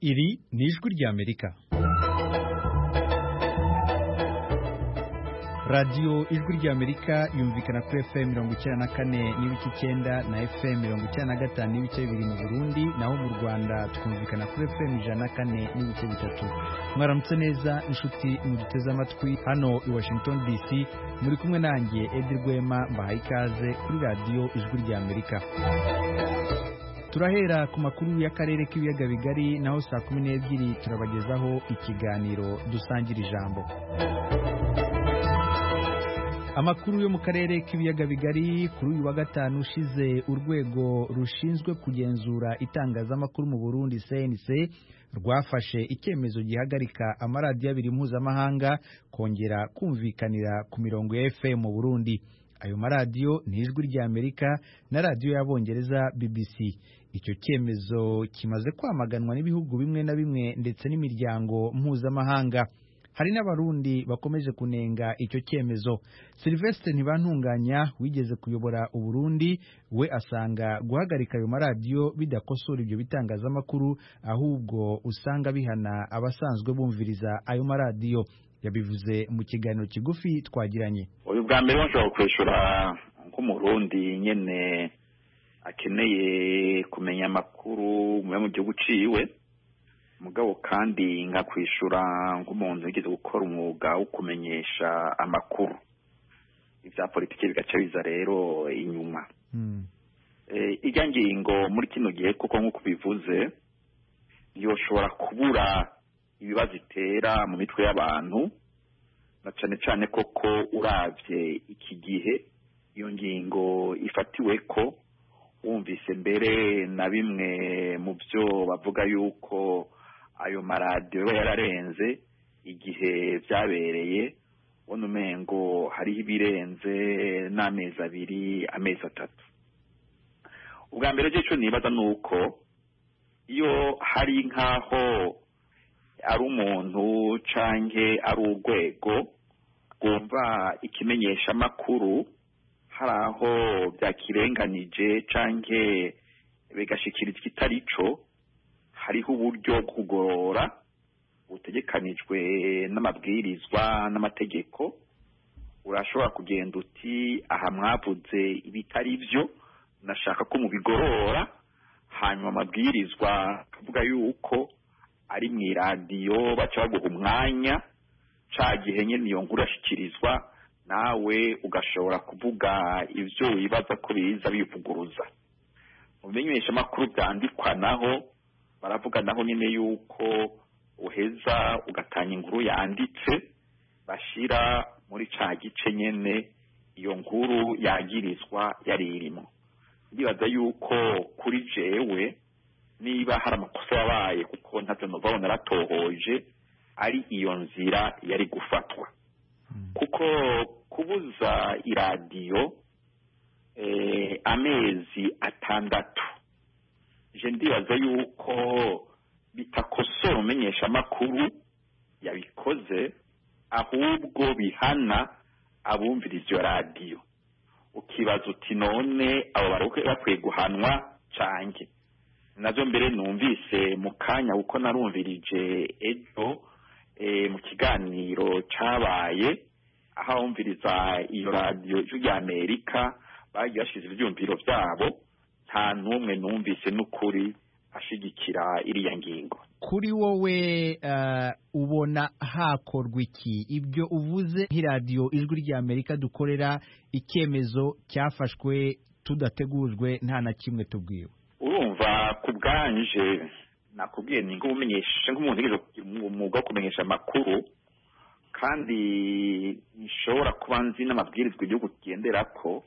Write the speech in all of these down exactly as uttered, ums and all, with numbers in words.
Iri ni ijwi ry'Amerika. Radio ijwi ry'Amerika yumvikana kuri F M mirongo icyenda na kane n'ibice icyenda na F M mirongo icyenda na gatanu n'ibice bibiri mu Burundi, naho mu Rwanda twumvikana kuri F M ijana na kane n'ibice bitatu. Mwaramutse neza inshuti muduteze amatwi hano i Washington D C, muri kumwe nanjye Edi Rwema, mbahaye ikaze kuri Radio ijwi ry'Amerika. Turahera ku makuru y'akarere k'ibiyaga bigari, naho saa kumi n'ebyiri turabagezaho ikiganiro dusangira ijambo. Amakuru yo mu karere k'ibiyaga bigari. Kuri uyu wa gatanu ushize, urwego rushinzwe kugenzura itangazamakuru mu Burundi C N C rwafashe icyemezo gihagarika amaradiyo abiri mpuzamahanga kongera kumvikanira ku mirongo ya F M mu Burundi. Ayo maradiyo ni ijwi ry'Amerika na radiyo y'Abongereza B B C. Icyo cyemezo kimaze kwamaganwa n'ibihugu bimwe na bimwe ndetse n'imiryango mpuzamahanga. Hari n'abarundi bakomeje kunenga icyo cyemezo. Sylvestre Ntibantunganya wigeze kuyobora Uburundi, we asanga guhagarika ayo maradiyo bidakosora ibyo bitangazamakuru, ahubwo usanga bihana abasanzwe bumviriza ayo maradiyo. Yabivuze mu kiganiro kigufi twagiranye. Uyu bwa mbere nshobora kwishura nk'umurundi nyene akeneye kumenya amakuru mu gihugu ciwe, mugabo kandi nkakwishura nk'umuntu wigeze gukora umwuga wo kumenyesha amakuru. Ivya politiki bigaca biza rero inyuma. Mm. Eh ijya ngingo muri kino gihe kuko nkuko bivuze yoshobora kubura ibibazo itera mu mitwe y'abantu, na cyane cyane koko uravye iki gihe iyo ngingo ifatiwe ko wumvise mbere na bimwe mu byo bavuga yuko ayo maradiyo yararenze igihe byabereye, wone umengo hariho ibirenze n'amezi abiri amezi atatu. Ubwa mbere cyo nibaza nuko iyo hari nkaho ari umuntu canke ari urwego rwumva ikimenyesha amakuru hari aho byakirenganije canke bigashikiriza kitarico, hariho uburyo bwo kugorora butegekanijwe n'amabwirizwa n'amategeko. Urashobora kugenda uti aha mwavuze ibitari byo, nashaka ko mubigorora, hanyuma amabwirizwa kavuga yuko ari mu radio baca baguha umwanya ca gihe nyene iyo nkuru ashikirizwa, nawe ugashobora kuvuga ivyo wibaza ko biza bivuguruza. Mu bimenyesha amakuru byandikwa naho baravuga naho nyene yuko uheza ugatanya inkuru yanditse bashira muri ca gice nyene iyo nkuru yagirizwa yari irimo. Ndibaza yuko kuri jewe niba hari amakosa yabaye, kuko ntavyo nova naratohoje, ari iyo nzira yari gufatwa. Hmm. Kuko kubuza iradiyo eh, amezi atandatu, je ndibaza yuko bitakosora umenyesha amakuru yabikoze, ahubwo bihana abumviriza iyo radiyo. Ukibaza uti none abo bakwiye guhanwa canke? Nazo mbere numvise mu kanya uko narumvirije ejo e, mu kiganiro cabaye aho umviriza iyo radio y'Amerika bagiye bashize ivyumviro vyabo, nta numwe numvise n'ukuri ashigikira iriya ngingo. Kuri wowe uh, ubona hakorwa iki? Ibyo uvuze nk'iradio ijwi ry'Amerika dukorera, icyemezo cyafashwe tudategujwe nta na kimwe tubwiwe. Urumva ku bwanje nakubwiye ni ngo umenyeshe nk'umuntu yigeze kugira umwuga wo kumenyesha amakuru, kandi nishobora kuba nzi n'amabwirizwa igihugu kigenderako,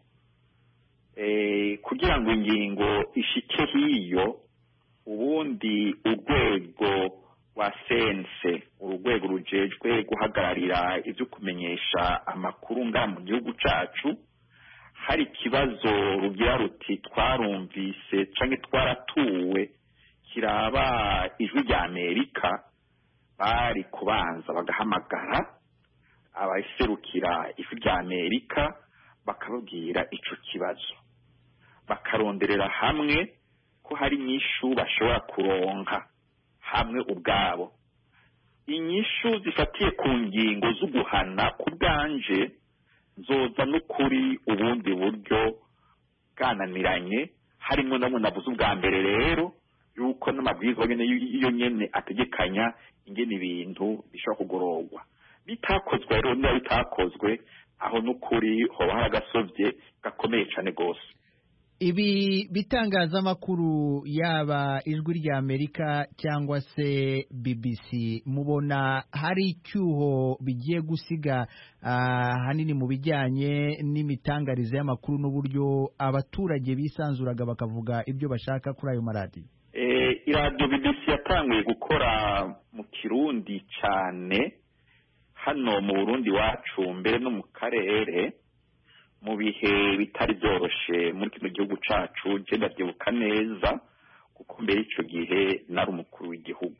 eh kugira ngo ingingo ishike hiyo, ubundi urwego wa C N C, urwego rujejwe guhagararira ivyo kumenyesha amakuru nga mu gihugu cacu, hari kibazo rugira ruti twarumvise canke twaratuwe kiraba ijwi ry'Amerika, bari kubanza bagahamagara abaserukira ijwi ry'Amerika bakababwira ico kibazo, bakaronderera hamwe ko hari nyishu bashobora kuronka, hamwe ubwabo. Inyishu zifatiye ku ngingo zo guhana ku bwanje nzoza n'ukuri ubundi buryo bwananiranye, harimo namwe navuze ubwa mbere rero yuko n'amabwiriza nyene iyo nyene ategekanya ingene ibintu bishobora kugororwa. Bitakozwe rero niba bitakozwe aho n'ukuri hoba hari agasovye gakomeye cane gose. Ibi bitangazamakuru yaba ijwi rya Amerika cyangwa se B B C mubona hari icyuho bigiye gusiga uh, hanini mu bijyanye n'imitangarize y'amakuru n'uburyo abaturage bisanzuraga bakavuga ibyo bashaka kuri ayo maradiyo? Eh, iradiyo B B C yatanguye gukora mu Kirundi cyane hano mu Burundi wacu mbere no mu karere mu bihe bitari byoroshe muri kino gihugu cacu. Je ndavyibuka neza kuko mbere ico gihe nari umukuru w'igihugu.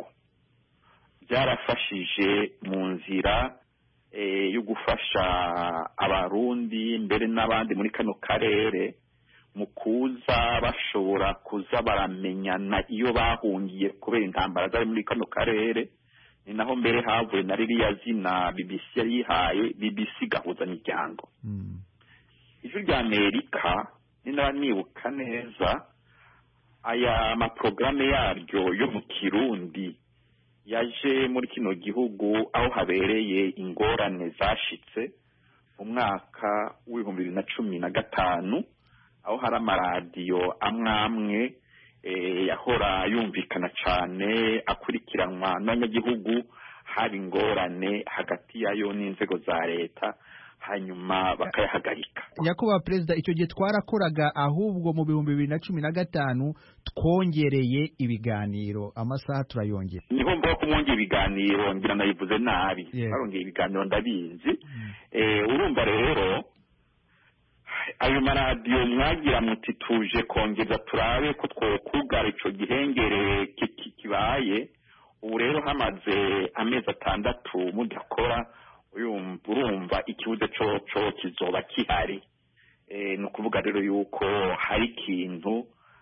Byarafashije mu nzira e, yo gufasha abarundi mbere n'abandi muri kano karere mu kuza bashobora kuza baramenyana iyo bahungiye kubera intambara zari muri kano karere. Ni naho mbere havuye na ririya zina B B C yihaye B B C gahuza miryango. mm. Ijwi rya Amerika ninaba nibuka neza aya maprograme yaryo yo mu Kirundi yaje muri kino gihugu aho habereye ingorane zashitse mu mwaka w'ibihumbi bibiri na cumi na gatanu, aho hari amaradiyo amwe amwe e, yahora yumvikana cane akurikiranwa n'abanyagihugu, hari ingorane hagati yayo n'inzego za leta, hanyuma bakayahagarika. Nyakubahwa Perezida, icyo gihe twarakoraga, ahubwo mu bihumbi bibiri na cumi na gatanu twongereye ibiganiro, amasaha turayongera. Niho mvuga ko mwongeye ibiganiro, ngira nabivuze nabi. Yeah. Barongeye ibiganiro ndabizi. mm. eh urumva rero ayo maradiyo mwagira muti tuje kongeza turabe ko twokugara ico gihengere kibaye. Ubu rero hamaze amezi atandatu mudakora, urumva ikibuze coco kizoba kihari. E, no kuvuga rero yuko hari ikintu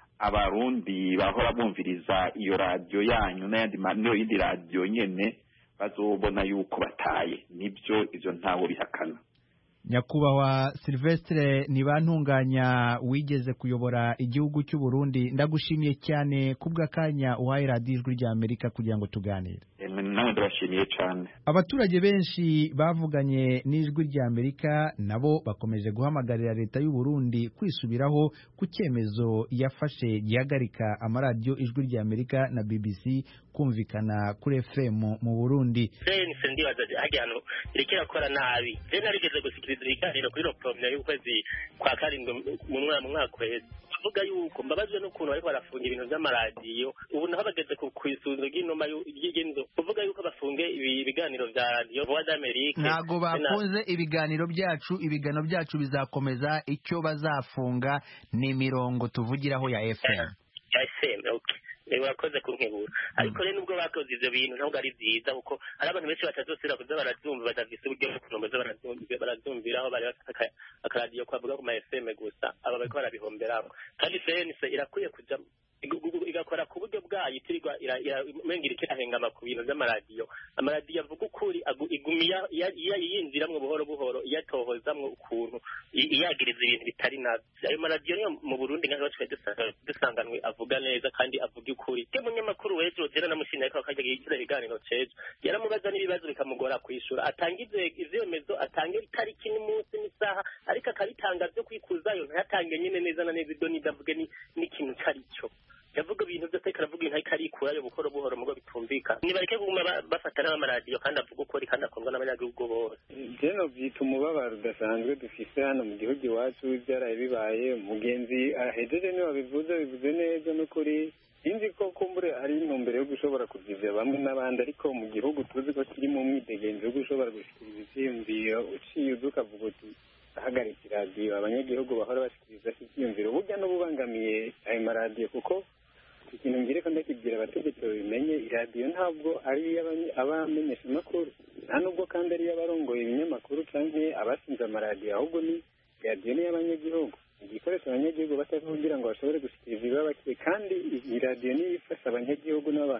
abarundi bahora bumviriza iyo radio yanyu n'ayandi manyo y'indi radio nyene bazobona yuko bataye. Nibyo ivyo ntawo bihakana. Nyakubahwa Silvestre Ntibantunganya, wigeze kuyobora igihugu cy'u Burundi, ndagushimiye cyane kubw'akanya uhaye radiyo Ijwi rya Amerika kugira ngo tuganire. Nawe ndabashimiye cyane. Abaturage benshi bavuganye n'Ijwi rya Amerika nabo bakomeje guhamagarira leta y'u Burundi kwisubiraho ku cyemezo yafashe gihagarika amaradiyo Ijwi rya Amerika na B B C kumvikana kuri F M mu Burundi. Sense ndibaza hajyano irekera kora nabi. Je narigeze gusikiriza ibiganiro kuri Ropromya y'ukwezi kwa karindwi mu mwaka mu mwaka kwezi. Vuga yuko mbabajwe n'ukuntu bariko barafunga ibintu by'amaradiyo. Ubu naho bageze ku kwisunzo ry'inoma y'inzo. Kuvuga yuko bafunge ibiganiro vya radio Voix d'Amerique. Ntago bafunze ibiganiro byacu, ibigano byacu bizakomeza. Icyo bazafunga ni mirongo tuvugiraho ya F M. Ya F M, okay. Ewa koze kunkebura. Ariko rero nubwo bakoze ivyo bintu ntabwo ari byiza kuko ari abantu benshi batazosira kuza baravyumva badafise uburyo bwo kunomboza baravyumva baravyumviraho bari bataka akaradiyo kwavuga ku ma F M gusa aba bariko barabihomberamo. Kandi sense irakwiye kuja igakora ku buryo bwayo itirwa mengira ikirahengama ku bintu by'amaradiyo. Amaradiyo avuga ukuri igumiya yinjiramwe buhoro buhoro iyatohozamwe ukuntu iyagiriza ibintu bitari navyo. Ayo maradiyo niyo mu Burundi ngaho twe dusanganwe avuga neza kandi avuga ukuri. Ke munyamakuru wejo tera namushina ko akajya gikira ibiganiro cejo yaramubaza n'ibibazo bikamugora kwishura, atangize ivyemezo, atange itariki n'umunsi n'isaha, ariko akabitanga byo kwikuzayo ntatange nyene neza na neza idoni ndavuge ni n'ikintu carico. Yavuga ibintu byose karavuga inta karikurayo bukoro buhoro mugo bitumvika. Nibareke kuguma bafatana n'amaradiyo kandi avuga ukuri kandi akundwa n'abanyagihugu bose. Je no byita umubabaro udasanzwe dufise hano mu gihugu iwacu byaraye bibaye. Umugenzi ahejeje niwe bivuze bivuze neza n'ukuri. Inzi ko kumbure ari intumbero yo gushobora kugiza bamwe n'abandi, ariko mu gihugu tuzi ko kiri mu mwidegenzo yo gushobora gushikiriza ivyiyumviro uciye udukavuga uti ahagarika iradiyo abanyagihugu bahora bashikiriza ivyiyumviro burya n'ububangamiye ayo maradiyo. Kuko ikintu ngire ko ndakibwira abategetsi babimenye, iradiyo ntabwo ari abamenyesha amakuru, nta nubwo kandi ari abarongoye ibinyamakuru canke abasinze amaradiyo, ahubwo ni iradiyo ni y'abanyagihugu, igikoresho abanyagihugu bataka kugira ngo bashobore gushikiriza ibibabakiye. Kandi iyi radiyo niyo ifasha abanyagihugu n'aba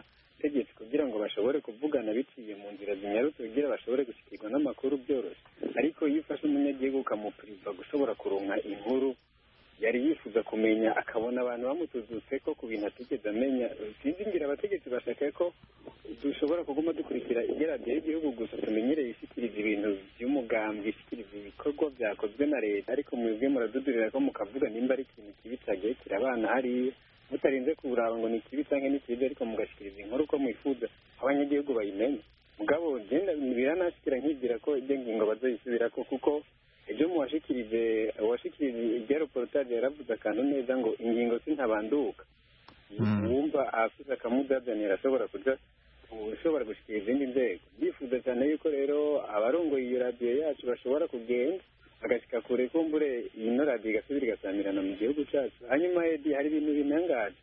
butegetsi kugira ngo bashobore kuvugana biciye mu nzira zinyarutse kugira bashobore gushyikirwa n'amakuru byoroshye ariko iyo ufashe umunyagihugu ukamupuriva gushobora kuronka inkuru yari yifuza kumenya akabona abantu bamutuzutse ko ku bintu atigeze amenya sinzi ngira abategetsi bashaka ko dushobora kuguma dukurikira iradiyo y'igihugu gusa tumenyereye ishyikiriza ibintu by'umugambi ishyikiriza ibikorwa byakozwe na leta ariko mwebwe muradudurira ko mukavuga nimba ari ikintu kibi cyagiye kirabana hariya mutarinze kuraba ngo ni kibi cyangwa ni kibi ariko mugashyikiriza inkuru uko mwifuza abanyagihugu bayimenye mugabo genda biranashyikira nkibwira ko ibyo ngingo bazoyisubira ko kuko ejo mu washikirije washikirije irya reportage yaravuze akantu neza ngo ingingo sintabanduka wumva afite akamudazanira ashobora kuja ushobora gushikira izindi nzego ndifuza cyane yuko rero abarongoye iyo radiyo yacu bashobora kugenda agashika kure kumbure ino radiyo igasubira igasamirana mu gihugu cyacu hanyuma edi hari ibintu binangaje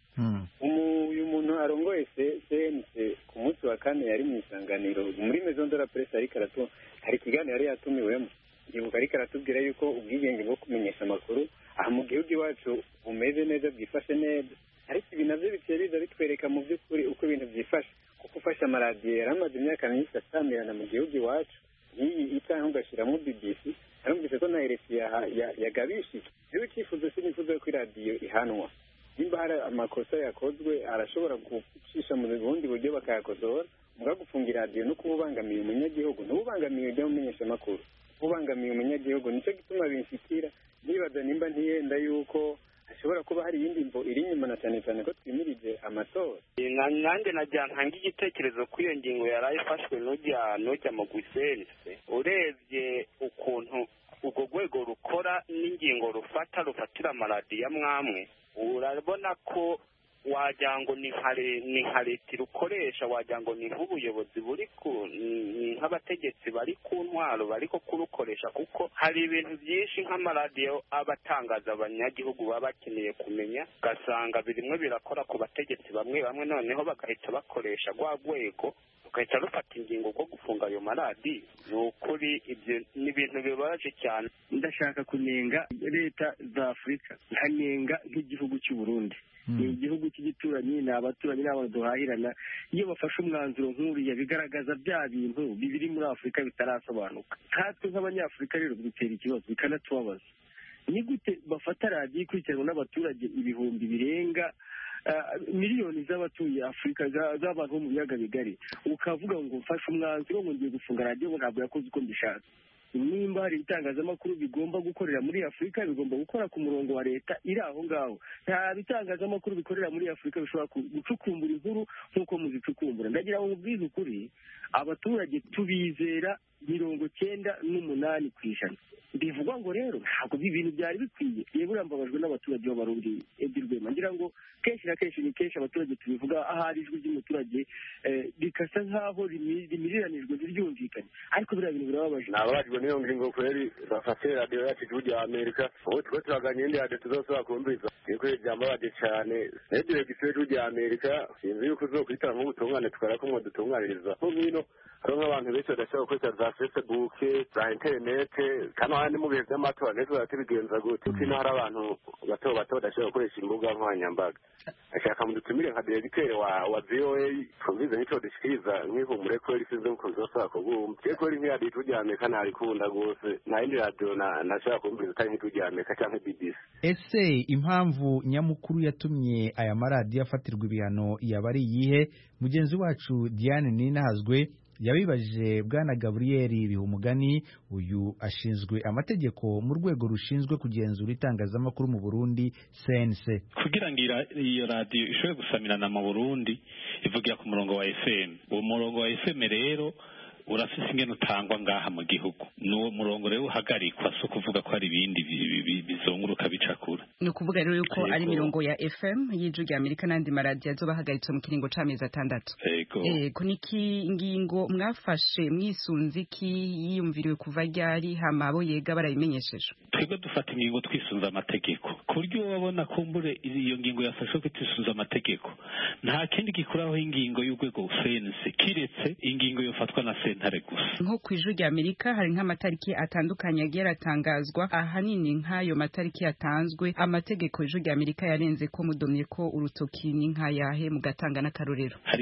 uyu muntu arongoye C N C ku munsi wa kane yari mu isanganiro muri maison de la presse ariko aratu hari ikiganiro yari yatumiwemo ibuka ariko aratubwira yuko ubwigenge bwo kumenyesha amakuru aha mu gihugu iwacu bumeze neza bwifashe neza ariko ibi navyo biciye biza bitwereka mu by'ukuri uko ibintu byifashe kuko ufashe amaradiyo yari amaze imyaka myinshi asamirana mu gihugu iwacu nk'iyi itaha ugashyiramo B B C arumvise ko na R F I yagabishije rero icyifuzo sinifuza ko iradiyo ihanwa nimba hari amakosa yakozwe arashobora gucisha mu bundi buryo bakayakosora muga gufunga iradiyo no kuba ubangamiye umunyagihugu n'ubangamiye ibyo mumenyesha amakuru ubangamiye umunyagihugu nicyo gituma binshikira nibaza nimba ntiyenda yuko hashobora kuba hari iyindi mvo iri inyuma na cyane cyane ko twimirije amatora nanjye najya ntanga igitekerezo ko iyo ngingo yari ifashwe n'ujya n'ujya mu gusense urebye ukuntu urwo rwego rukora n'ingingo rufata rufatira amaradiyo amwamwe urabona ko wagira ngo ni nka leta rukoresha wagira ngo ni nk'ubuyobozi buri ku ni nk'abategetsi bari ku ntwaro bari ko kurukoresha kuko hari ibintu byinshi nk'amaradiyo aba atangaza abanyagihugu baba bakeneye kumenya ugasanga birimwe birakora ku bategetsi bamwe bamwe noneho bagahita bakoresha rwa rwego rugahita rufata ingingo rwo gufunga ayo maradiyo ni ukuri ibyo ni ibintu bibabaje cyane ndashaka kunenga leta za afurika nkanenga nk'igihugu cy'u Burundi ni igihugu cy'igituranyi ni abaturanyi n'abantu duhahirana iyo bafashe umwanzuro nk'uriya bigaragaza bya bintu bibiri muri afurika bitarasobanuka nkatwe nk'abanyafurika rero bidutera ikibazo bikanatubabaza ni gute bafata radiyo ikurikiranwa n'abaturage ibihumbi birenga miliyoni z'abatuye afurika z'abantu bo mu biyaga bigari ukavuga ngo mfashe umwanzuro ngo ngiye gufunga radiyo ngo ntabwo yakoze uko mbishaka nimba hari ibitangazamakuru bigomba gukorera muri afurika bigomba gukora ku murongo wa leta iri aho ngaho nta bitangazamakuru bikorera muri afurika bishobora gucukumbura inkuru nk'uko muzicukumbura ndagira ngo mubwize ukuri abaturage tubizera mirongo cyenda n'umunani ku ijana bivugwa ngo rero ntabwo ibintu byari bikwiye yewe urambabajwe n'abaturage b'abarundi Edi Rwema ngira ngo kenshi na kenshi ni kenshi abaturage tubivuga ahari ijwi ry'umuturage rikasa nk'aho rimiriranijwe ntiryumvikane ariko biriya bintu birababaje nababajwe n'iyo ngingo kweri bafate radiyo yacu igihugu cya amerika ubu twe turaganye indi radiyo tuzosaba kumviriza niko byambabaje cyane radiyo y'igihugu cya amerika sinzi yuko uzokwitara nk'ubutungane tukara ko mwadutunganiriza nko ngino hari nk'abantu benshi badashobora gukoresha za facebook za interinete kandi ahandi mu bihe by'amatora ndetse baratubigenza gute kuko ino hari abantu bato bato badashobora gukoresha imbuga nkoranyambaga ashaka mudutumire nka diregiteri wa wa V O A twumvize n'icyo dushikiriza nk'ihumure ko iri sinzi uko zose kubumva cyo ko iri nk'iradiyo ijya Amerika ntarikunda rwose nta yindi radiyo nashaka kumviriza atari nk'ijya Amerika cyangwa B B C. Ese impamvu nyamukuru yatumye aya maradiyo afatirwa ibihano yaba ari iyihe? Mugenzi wacu Diane Ninahazwe yabibajije Bwana Gabriel Bihumugani uyu ashinzwe amategeko mu rwego rushinzwe kugenzura itangazamakuru mu Burundi C N C. Kugira ngo iyo radio ishobore gusamirana mu Burundi ivugira ku murongo wa F M. Uwo murongo wa F M rero urafise ingene utangwa ngaha mu gihugu n'uwo murongo rero uhagarikwa so kuvuga ko hari ibindi bizunguruka bicakura. Ni ukuvuga rero yuko ari mirongo ya F M y'ijwi rya Amerika n'andi maradiyo azoba ahagaritse mu kiringo c'amezi atandatu. Ego niki ingingo mwafashe mwisunze iki yiyumviriwe kuva ryari hama abo yega barayimenyesheje? Twebwe dufata ingingo twisunza amategeko kuryo wabona kumbure iyo ngingo yafashwe ko twisunza amategeko nta kindi gikuraho ingingo y'urwego C N C kiretse ingingo yofatwa na sentare gusa. Nko kwijwi rya Amerika hari nk'amatariki atandukanye agiye atangazwa ahanini nk'ayo matariki yatanzwe amategeko y'ijwi rya Amerika yarenze ko mudomye ko urutoki ni nk'ayahe mugatanga n'akarorero. Hariho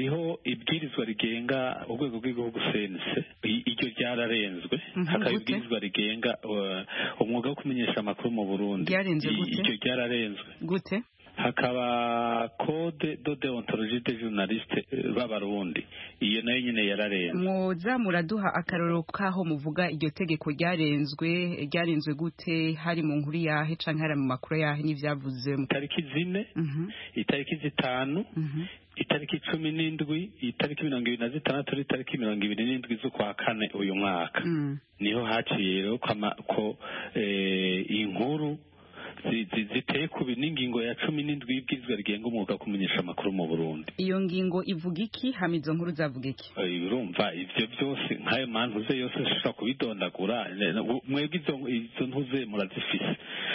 ibwirizwa rigenga urwego rw'igihugu sense iryo ryararenzwe hakaba ibwirizwa rigenga umwuga wo kumenyesha amakuru mu Burundi iryo ryararenzwe gute hakaba code de deontologie des journalistes b'abarundi iyo nayo nyine yararenzwe muza muraduha akaroro kaho muvuga iryo tegeko ryarenzwe ryarenzwe gute hari mu nkuru yahe canke hari mu makuru yahe n'ivyavuze mu tariki zine itariki zitanu itariki cumi n'indwi itariki mirongo ibiri na zitandatu n'itariki mirongo ibiri n'indwi z'ukwa kane uyu mwaka niho haciye rero ko inkuru ziteye ku n'ingingo ya cumi n'indwi y'ibwirizwa rigenga umwuga wo kumenyesha amakuru mu Burundi. Iyo ngingo ivuga iki hama izo nkuru zavuga iki? Urumva ivyo byose nk'ayo mantuze yose ashobora kubidondagura mwebwe izo ntuze murazifise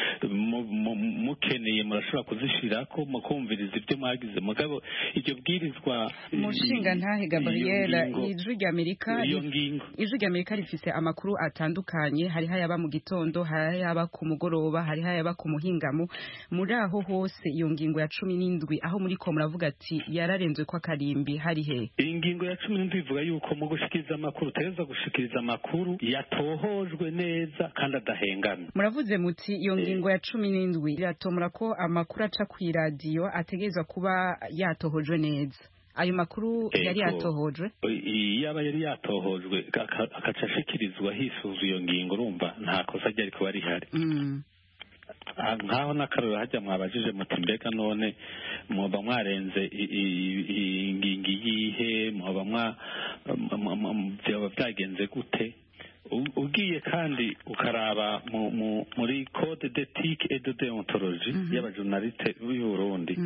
mukeneye murashobora kuzishirako mukumviriza ibyo mwagize mugabo iryo bwirizwa Mushinga ntahe Gabriel ijwi rya Amerika iyo ngingo ijwi rya Amerika rifise amakuru atandukanye hari hayaba mu gitondo hari hayaba ku mugoroba hari hayaba ku muhingamo muri aho hose iyo ngingo ya cumi n'indwi aho muri ko muravuga ati yararenzwe kwa karimbi hari he ingingo ya cumi n'indwi ivuga yuko mu gushikiriza amakuru tereza gushikiriza amakuru yatohojwe neza kandi adahengamye muravuze muti iyo ngingo ya cumi n'indwi iratomura ko amakuru aca ku radio ategezwa kuba yatohojwe neza ayo makuru yari yatohojwe yaba yari yatohojwe akaca ashikirizwa hisuzwa iyo ngingo urumva nta kosa ryari kuba rihari nkaho n'akaroro hajya mwabajije muti mbega none mwoba mwarenze ingingi yihe mwoba byaba byagenze gute ugiye kandi ukaraba muri code d'éthique et de déontologie y'abajournaliste b'u Burundi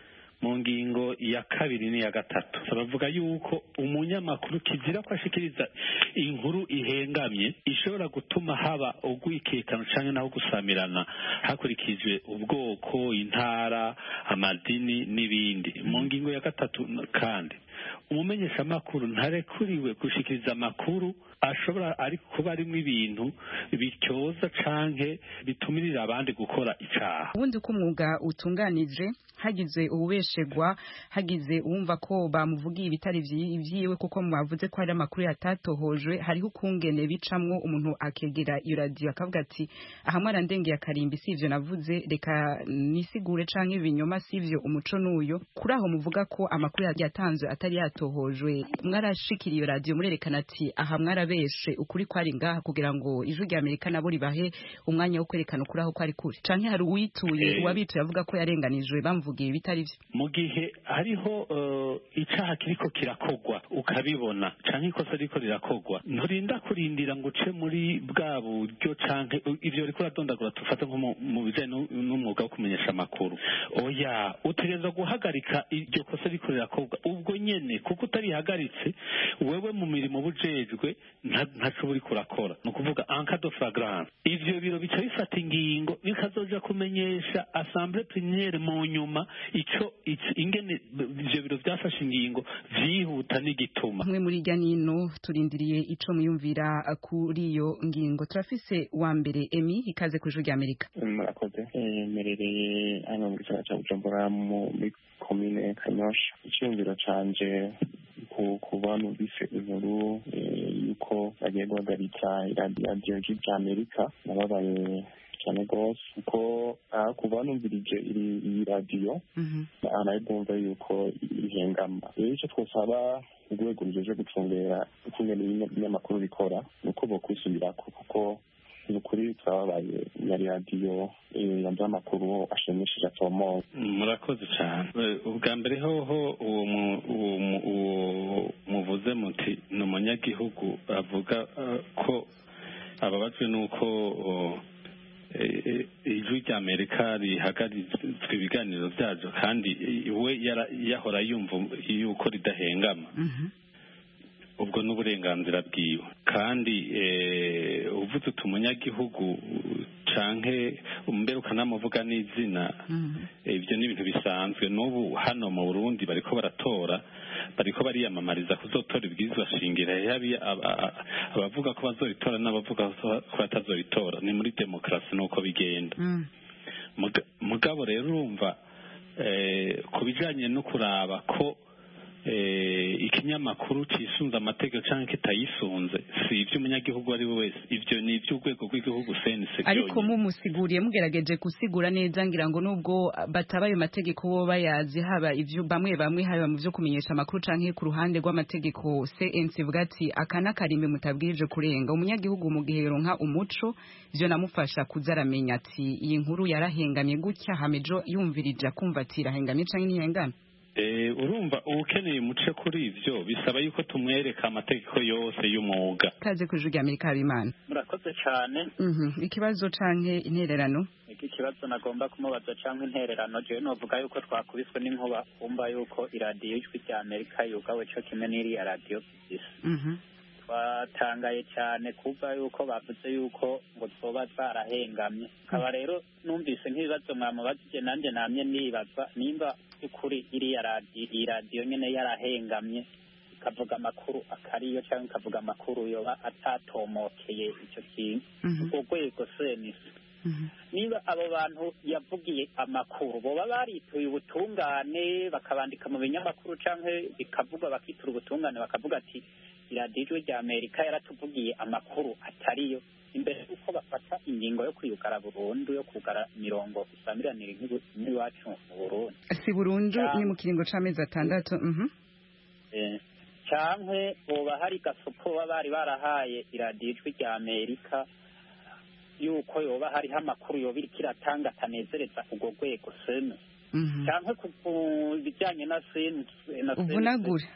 mu ngingo ya kabiri n'iya gatatu bavuga yuko umunyamakuru kizira ko ashikiriza inkuru ihengamye ishobora gutuma haba ugwikekano canke naho gusamirana hakurikijwe ubwoko intara amadini n'ibindi mu ngingo ya gatatu kandi umumenyesha amakuru ntarekuriwe gushikiriza amakuru ashobora ari kuba arimwo ibintu bityoza canke bitumirira abandi gukora icaha ubundi ko umwuga utunganije hagize ububeshegwa hagize uwumva ko bamuvugiye ibitari vyiwe kuko mwavuze ko hari amakuru yatatohojwe hariho ukungene bicamwo umuntu akegera iyo radio akavuga ati aha mwarandengeye akarimbi sivyo navuze reka nisigure canke ibinyoma sivyo umuco nuyo kuri aho muvuga ko amakuru yatanzwe atari yatohojwe mwarashikira iyo radio murerekana ati aha mwarabeshe ukuri kwari ngaha kugira ngo ijwi rya Amerika nabo ribahe umwanya wo kwerekana ukuri aho kwari kuri canke hari uwituye uwabituye avuga ko yarenganijwe bamvugiye bitari vyo mu gihe hariho uh, icaha kiriko kirakogwa ukabibona canke ikosa riko rirakogwa nturinda kurindira ngo uce muri bwa buryo canke ivyo riko radondagura tufata nko mu bijanye n'umwuga wo kumenyesha amakuru oya utegerezwa guhagarika iryo kosa riko rirakogwa ubwo nyene kuko utarihagaritse wewe mu mirimo bujejwe ntaco buri kurakora no kuvuga en cas de flagrance ivyo biro bica bifata ingingo bikazoja kumenyesha assemblée plénière mu nyuma ico ingene ivyo biro byafashe ingingo vyihuta n'igituma mwe muri rya nino turindiriye ico muyumvira kuri iyo ngingo turafise wa mbere Emi ikaze ku ijwi rya Amerika murakoze merereye hano mu gisagara ca Bujumbura muri commune Kanyosha icyumviro canje ku bantu bise inkuru yuko bagiye guhagaritsa iradiyo rya Amerika nababaye cyane rwose kuko ku banumvirije iyi radiyo nayo bumva yuko ihengama rero icyo twosaba urwego rujeje gucungera ukungene ibinyamakuru bikora ni uko bokwisubirako kuko ni ukuri turababaye nyari radiyo yambaye amakuru ashimishije atomoye murakoze cyane ubwa mbere hoho uwo muvuze muti ni umunyagihugu avuga ko ababajwe n'uko ijwi rya Amerika rihagaritswe ibiganiro byazo kandi we yahora yumva yuko ridahengama ubwo n'uburenganzira bwiwe kandi uvuze uti umunyagihugu canke mbere ukanamuvuga n'izina ibyo ni ibintu bisanzwe n'ubu hano mu Burundi bariko baratora bariko bariyamamariza kuzotora ibwirizwa shingiro yabi abavuga ko bazoritora n'abavuga ko batazoritora ni muri demokarasi nuko bigenda mugabo rero urumva ku bijanye no kuraba ko ikinyamakuru cisunze amategeko cyangwa kitayisunze si iby'umunyagihugu ari we wese, ibyo ni iby'urwego rw'igihugu C N C. Ariko mumusiguriye mugerageje gusigura neza, ngira ngo nubwo bataba ayo mategeko bo bayazi, haba ivyo bamwe bamwe haba mu byo kumenyesha amakuru canke ku ruhande rw'amategeko C N C vuga ati akana karimbe mutabwirije kurenga. Umunyagihugu mu gihe ronka umuco byo namufasha kuzaramenya ati iyi nkuru yarahengamye gutya, hamejo yumvirije kumva ati irahengamye canke ntihengana. Eh, urumva ukeneye muce kuri ivyo bisaba yuko tumwereka amategeko yose y'umwuga. Kaze kujuga Amerika Habimana. Murakoze cyane. Mhm. Ikibazo canke intererano? Iki kibazo nagomba kumubaza canke intererano, je novuga yuko twakubiswe n'inkuba kumva yuko iradiyo y'ijwi rya Amerika yugawe cyo kimwe n'iri ya radio Bisi. Mhm. Twatangaye cyane kuva yuko bavuze yuko ngo twoba twarahengamye. Kaba rero numvise nk'ibibazo mwamubazije nanje namye nibaza nimba ukuri iri ya radio iradiyo nyene yarahengamye ikavuga amakuru akariyo cyangwa ikavuga amakuru yoba atatomokeye icyo kintu urwego senisi. Niba abo bantu yavugiye amakuru boba barituye ubutungane bakabandika mu binyamakuru canke bikavuga bakitura ubutungane bakavuga ati iradiyo rya Amerika yaratuvugiye amakuru atariyo, imbere yuko bafata ingingo yo kwiyugara burundu yo kugara mirongo isamiranira nk'iwacu mu Burundi. Si burundu ni mu kiringo c'amezi atandatu. Mhm. Eh, canke boba hari gasopo bari barahaye iradiyo rya Amerika yuko yoba hariho amakuru yoba iriko iratanga atanezereza urwo rwego sene. Canke ku bijanye na sene na sene uvunagura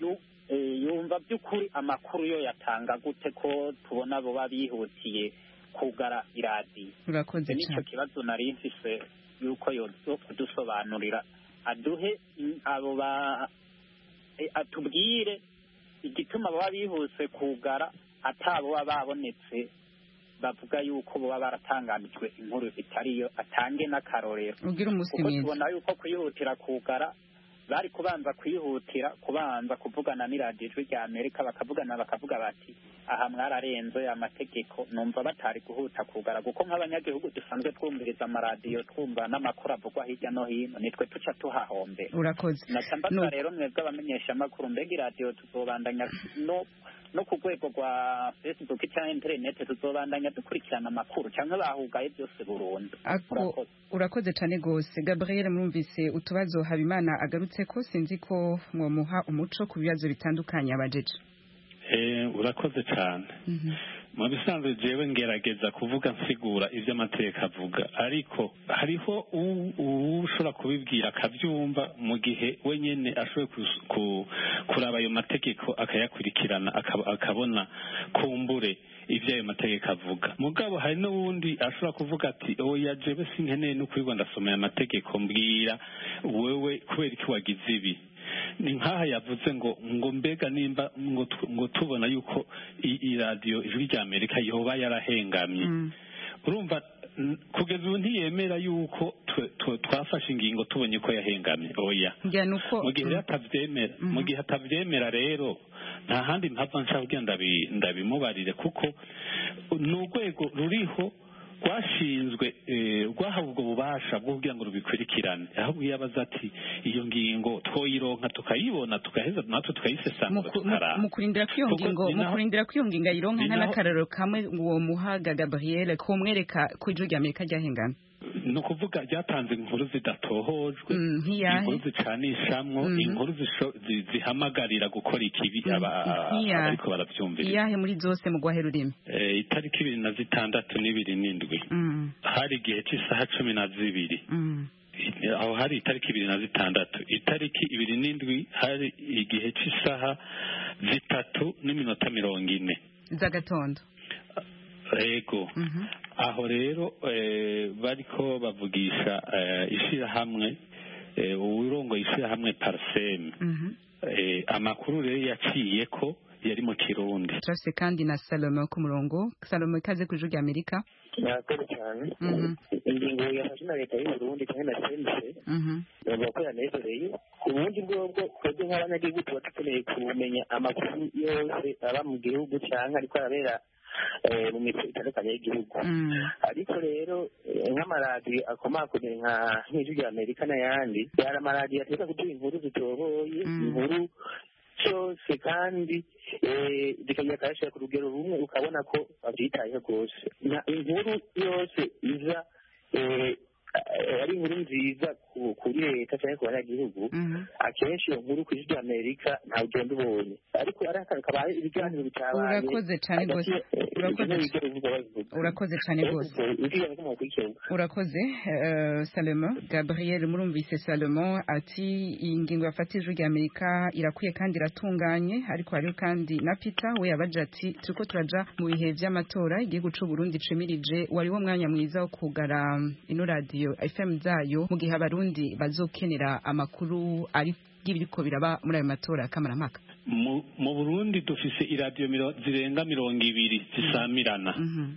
yumva by'ukuri amakuru yo yatanga gute ko tubona bo babihutiye kugara iradiyo. Urakoze cyane. Nicyo kibazo nari mfise yuko yo kudusobanurira aduhe abo ba atubwire igituma baba bihuse kugara atabo babonetse bavuga yuko bo baratanganijwe inkuru itariyo, atange n'akarorero. Ugira umusi mwiza. Tubona yuko kwihutira kugara bari kubanza kwihutira kubanza kuvugana n'iradiyo rya Amerika bakavugana bakavuga bati aha mwararenze amategeko, numva batari guhuta kugara kuko nk'abanyagihugu dusanzwe twumviriza amaradiyo twumva n'amakuru avugwa hirya no hino nitwe tuca tuhahombera. Urakoze. Natambaza rero mwebwe abamenyesha amakuru mbega iradiyo tuzobandanya no no ku rwego rwa Facebook cyangwa internet tuzobandanya dukurikirana amakuru cyangwa bahugaye byose burundu. Ako urakoze cyane gose. Gabriel murumvise utubazo Habimana agarutse ko sinzi ko mwomuha umuco ku bibazo bitandukanye abajeje. Eh, urakoze cyane. Mhm. Mu bisanzwe jewe ngerageza kuvuga nsigura ivyo amateka avuga, ariko hariho ushobora kubibwira akavyumva mu gihe wenyene ashoboye kuraba ayo mategeko akayakurikirana akabona kumbure ivyo ayo mategeko avuga. Mugabo hari n'uwundi ashobora kuvuga ati oya jewe sinkeneye no kwirwa ndasomera amategeko, mbwira wewe kubera iki wagize ibi. Ni nkaha yavuze ngo ngo mbega nimba ngo ngo tubona yuko iradiyo ijwi rya Amerika yoba yarahengamye. Mm. Urumva kugeza ubu ntiyemera yuko twafashe ingingo tubonye ko yahengamye. Oya, mu gihe atavyemera mm. mu gihe atavyemera rero nta handi mpava nshaka kugenda ndabimubarire kuko n'urwego ruriho rwashinzwe rwahawe ubwo bubasha bwo kugira ngo rubikurikirane. Ahubwo yabaza ati iyo ngingo twoyironka tukayibona tukaheza natwe tukayisesangura tukaraba mu kurindira kwiyongingo mu kurindira kwiyonginga ironka n'akararo kamwe uwo muhaga Gabriel kumwereka ku ijwi rya Amerika ryahengana. No kuvuga ryatanze inkuru zidatohojwe, inkuru zicanishamwo, inkuru zihamagarira gukora ikibi ariko baravyumvira. Iyahe muri zose mu gwahe rurimi? Eh, itariki ibiri na zitandatu n'ibiri n'indwi hari igihe cy'isaha cumi na zibiri. Aho hari itariki ibiri na zitandatu, itariki ibiri n'indwi hari igihe cy'isaha zitatu n'iminota mirongo ine z'agatondo. Ego. Aho rero bariko bavugisha ishirahamwe uwirongo ishirahamwe Parsem. Amakuru rero yaciye ko yari mu Kirundi. Turase kandi na Salome ku murongo. Salome kaze ku ijwi rya Amerika. Murakoze cyane. Ingingo yafashwe na leta y'u Burundi kandi na C N C bavuga ko yanezereye ubundi bwobwo twebwe nk'abanyagihugu tuba dukeneye kumenya amakuru yose aba mu gihugu cyangwa ariko arabera mu mico itandukanye y'igihugu ariko rero nk'amaradiyo akomakomeye nka nk'ijwi rya amerika n'ayandi yari amaradiyo ategeka kuduha inkuru zitoboye inkuru cyose kandi zikagira akayashyira ku rugero rumwe ukabona ko babyitayeho rwose inkuru yose iza ari inkuru nziza kuri leta cyangwa ku banyagihugu akenshi iyo nkuru ku ijwi rya amerika ntawe ugenda ubonye ariko ari akantu kabaye ibiganiro bitabaye urakoze cyane rwose urakoze cyane rwose urakoze Salomon Gabriel murumvise Salomon ati iyi ngingo yafata ijwi rya amerika irakwiye kandi iratunganye ariko hariho kandi na Peter we yabaje ati turiko turaja mu bihe vy'amatora igihugu c'u Burundi cimirije wari wo mwanya mwiza wo kugara ino radio F M zayo mu gihe abarundi bazokenera amakuru ari biriko biraba muri ayo matora kamarampaka mu Burundi dufise iradiyo zirenga mirongo ibiri zisamirana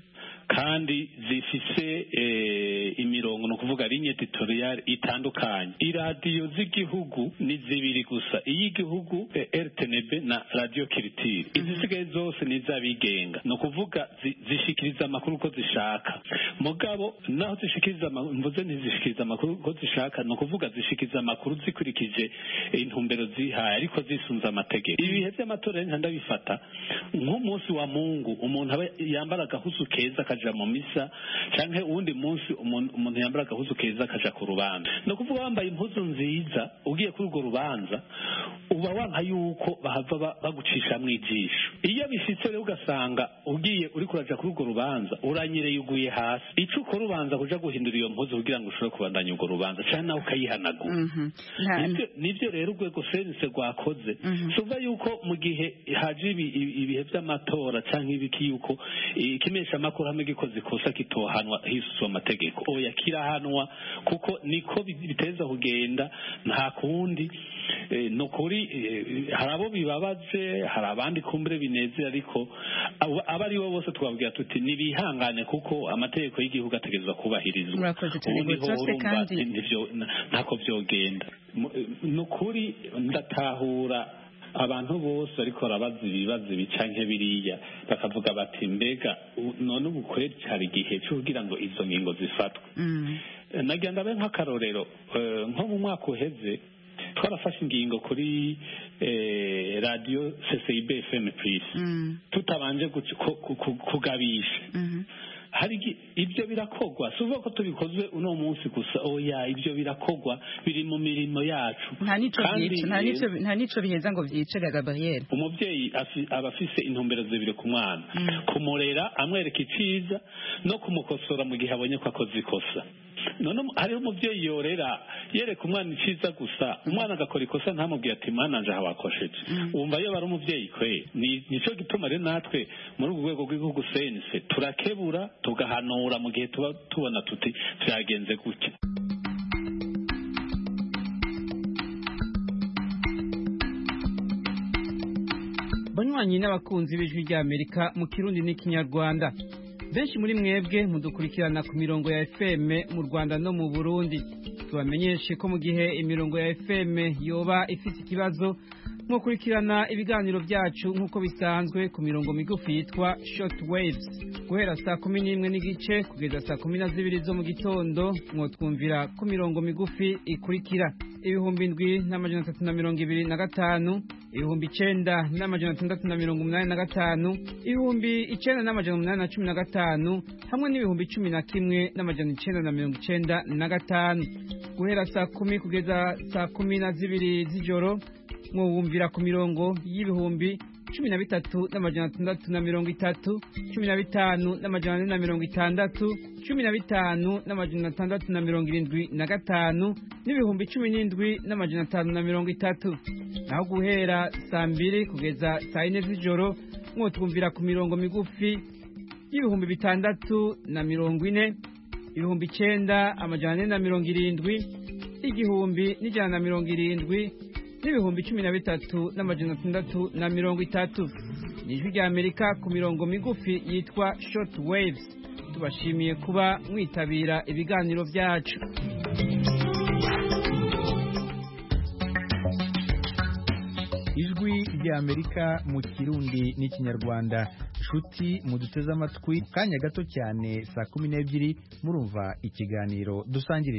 kandi zifise imirongo no kuvuga ligne editorial itandukanye iradiyo z'igihugu ni zibiri gusa iy'igihugu R T N B na Radio Culture izisigaye zose ni zabigenga no kuvuga zishikiriza amakuru ko zishaka mugabo naho zishikiriza mvuze ntizishikiriza amakuru ko zishaka no kuvuga zishikiriza amakuru zikurikije intumbero zihaye ariko zisunza amategeko ibihe by'amatora ntanda bifata nk'umunsi wa Mungu umuntu aba yambara gahuzu keza kaja mu misa canke uwundi munsi umuntu yambara gahuzu keza kaja ku rubanza no kuvuga wambaye impuzu nziza ugiye kuri urwo rubanza uba wanka yuko bahava bagucisha mu ijisho iyo bishitse rero ugasanga ugiye uri kuraja kuri urwo rubanza uranyereye uguye hasi ico uko rubanza kuja guhindura iyo mpuzu kugira ngo ushobore kubandanya urwo rubanza canke nawe ukayihanagura nivyo rero urwego sense rwakoze suva yuko mu gihe haje ibihe vy'amatora canke ibiki yuko ikimesha makuru hamwe gikoze ikosa kitohanwa hisuswa amategeko oya kirahanwa kuko niko biteza kugenda nta kundi no kuri hari abo bibabaze hari abandi kumbure binezera ariko abari bo bose twabwira tuti nibihangane kuko amategeko y'igihugu ategezwa kubahirizwa kandi nivyo ntako vyogenda no kuri ndatahura abantu bose ariko rabazi ibibazo bicanke biriya bakavuga bati mbega none ubu kweri cyari igihe cyo kugira ngo izo ngingo zifatwe nagenda be nk'akarorero nko mu mwaka uheze twarafashe ingingo kuri radio C C I B F M plus tutabanje kugabisha hari ibyo birakogwa suvuga ko tubikozwe uno munsi gusa oya ibyo birakogwa biri mu mirimo yacu nta nico byica nta nico nta nico biheza ngo vyice Gabriel umuvyeyi abafise intumbero zibiri ku mwana kumurera amwereka iciza no kumukosora mu gihe abonye ko akoze ikosa none hari umuvyeyi yorera yereka umwana iciza gusa umwana agakora ikosa ntamubwiye ati mwana nje hawakosheje umva iyo bari umuvyeyi kwe nico gituma rero natwe muri urwo rwego rw'igihugu sense turakebura tugahanura mu gihe tuba tubona tuti byagenze gutya banywanyi n'abakunzi b'ijwi rya Amerika mu Kirundi n'ikinyarwanda benshi muri mwebwe mudukurikirana ku mirongo ya F M mu Rwanda no mu Burundi tubamenyeshe ko mu gihe imirongo ya F M yoba ifite ikibazo mwokurikirana ibiganiro byacu nk'uko bisanzwe ku mirongo migufi yitwa short waves guhera saa kumi n'imwe n'igice kugeza saa kumi na zibiri zo mu gitondo mwotwumvira ku mirongo migufi ikurikira ibihumbi indwi n'amajana atatu na mirongo ibiri na gatanu ibihumbi icenda n'amajana atandatu na mirongo umunani na gatanu ibihumbi icenda n'amajana umunani na cumi na gatanu hamwe n'ibihumbi cumi na kimwe n'amajana icenda na mirongo icenda na gatanu guhera saa kumi kugeza saa kumi na zibiri z'ijoro mwumvira ku mirongo y'ibihumbi cumi na bitatu n'amajana atandatu na mirongo itatu cumi na bitanu n'amajana ane na mirongo itandatu cumi na bitanu n'amajana atandatu na mirongo irindwi na gatanu n'ibihumbi cumi n'indwi n'amajana atanu na mirongo itatu naho guhera saa mbiri kugeza saa yine z'ijoro mwotwumvira ku mirongo migufi y'ibihumbi bitandatu na mirongo ine ibihumbi icenda amajana ane na mirongo irindwi igihumbi n'ijana na mirongo irindwi n'ibihumbi cumi na bitatu n'amajana atandatu na mirongo itatu n'ijwi rya Amerika ku mirongo migufi yitwa short waves tubashimiye kuba mwitabira ibiganiro byacu ijwi rya Amerika mu Kirundi n'ikinyarwanda nshuti muduteze amatwi kanya gato cyane saa kumi n'ebyiri murumva ikiganiro dusangire